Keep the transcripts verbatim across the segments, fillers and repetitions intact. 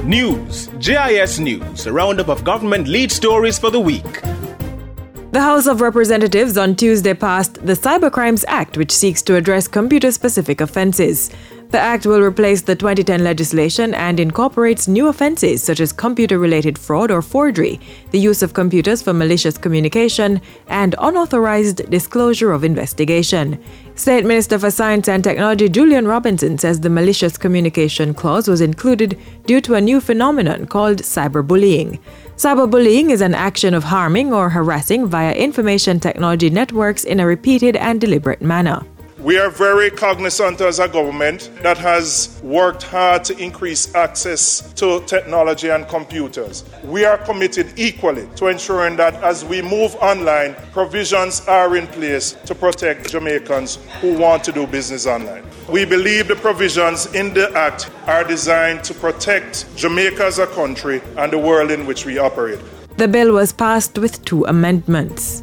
News, J I S News, a roundup of government lead stories for the week. The House of Representatives on Tuesday passed the Cybercrimes Act, which seeks to address computer-specific offenses. The act will replace the twenty ten legislation and incorporates new offenses such as computer-related fraud or forgery, the use of computers for malicious communication, and unauthorized disclosure of investigation. State Minister for Science and Technology Julian Robinson says the malicious communication clause was included due to a new phenomenon called cyberbullying. Cyberbullying is an action of harming or harassing via information technology networks in a repeated and deliberate manner. We are very cognizant as a government that has worked hard to increase access to technology and computers. We are committed equally to ensuring that as we move online, provisions are in place to protect Jamaicans who want to do business online. We believe the provisions in the Act are designed to protect Jamaica as a country and the world in which we operate. The bill was passed with two amendments.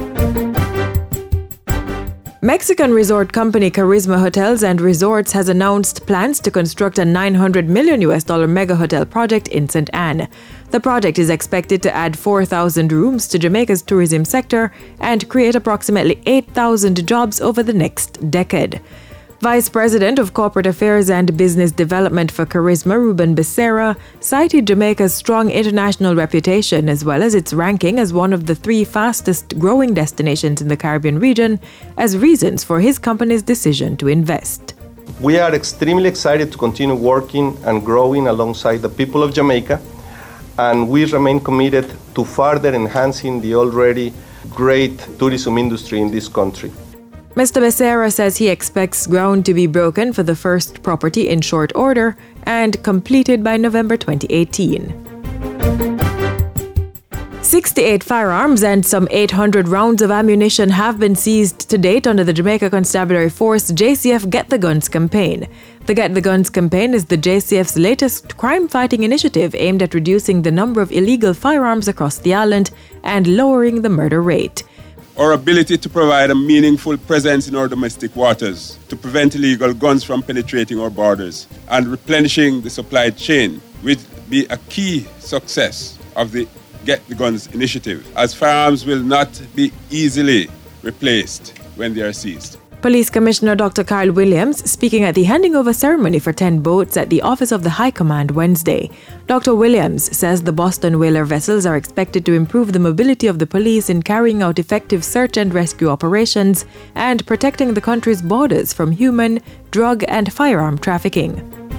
Mexican resort company Charisma Hotels and Resorts has announced plans to construct a nine hundred million U S dollar mega hotel project in Saint Anne. The project is expected to add four thousand rooms to Jamaica's tourism sector and create approximately eight thousand jobs over the next decade. Vice President of Corporate Affairs and Business Development for Charisma, Ruben Becerra, cited Jamaica's strong international reputation as well as its ranking as one of the three fastest growing destinations in the Caribbean region as reasons for his company's decision to invest. We are extremely excited to continue working and growing alongside the people of Jamaica, and we remain committed to further enhancing the already great tourism industry in this country. Mister Becerra says he expects ground to be broken for the first property in short order and completed by November twenty eighteen. sixty-eight firearms and some eight hundred rounds of ammunition have been seized to date under the Jamaica Constabulary Force J C F Get the Guns campaign. The Get the Guns campaign is the J C F's latest crime-fighting initiative aimed at reducing the number of illegal firearms across the island and lowering the murder rate. Our ability to provide a meaningful presence in our domestic waters to prevent illegal guns from penetrating our borders and replenishing the supply chain will be a key success of the Get the Guns initiative, as firearms will not be easily replaced when they are seized. Police Commissioner Doctor Kyle Williams speaking at the handing over ceremony for ten boats at the Office of the High Command Wednesday. Doctor Williams says the Boston whaler vessels are expected to improve the mobility of the police in carrying out effective search and rescue operations and protecting the country's borders from human, drug, and firearm trafficking.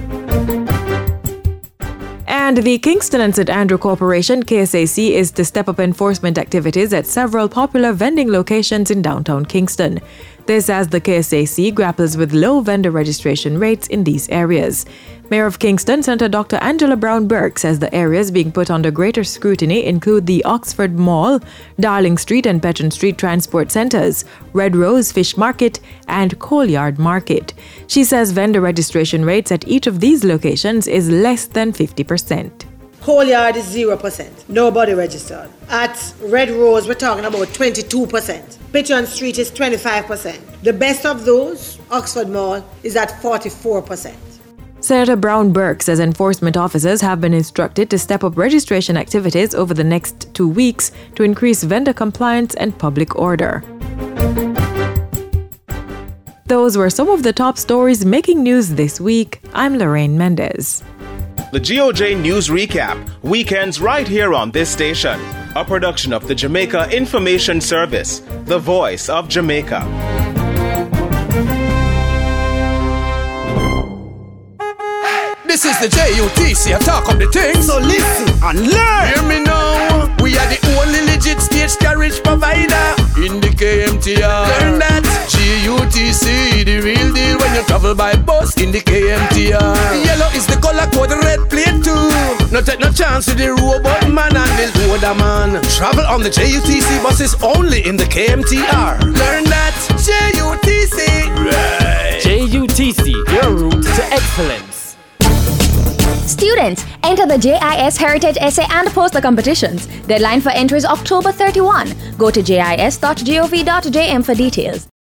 And the Kingston and Saint Andrew Corporation, K S A C, is to step up enforcement activities at several popular vending locations in downtown Kingston. This as the K S A C grapples with low vendor registration rates in these areas. Mayor of Kingston, Senator Doctor Angela Brown-Burke, says the areas being put under greater scrutiny include the Oxford Mall, Darling Street and Petron Street Transport Centres, Red Rose Fish Market, and Coalyard Market. She says vendor registration rates at each of these locations is less than fifty percent. Coalyard is zero percent. Nobody registered. At Red Rose, we're talking about twenty-two percent. Petron Street is twenty-five percent. The best of those, Oxford Mall, is at forty-four percent. Senator Brown-Burke says enforcement officers have been instructed to step up registration activities over the next two weeks to increase vendor compliance and public order. Those were some of the top stories making news this week. I'm Lorraine Mendez. The G O J News Recap, weekends right here on this station. A production of the Jamaica Information Service, the voice of Jamaica. This is the J U T C, I talk of the things. So listen and learn. Hear me now. We are the only legit stage carriage provider in the K M T R. Learn that. J U T C, the real deal when you travel by bus in the K M T R. Yellow is the color code, red plate too. No take no chance with the robot man and the roader man. Travel on the J U T C buses only in the K M T R. Learn that. J U T C. Right. J U T C, your route to excellence. Students, enter the J I S Heritage Essay and Poster competitions. Deadline for entry is October thirty-first. Go to jis dot gov dot j m for details.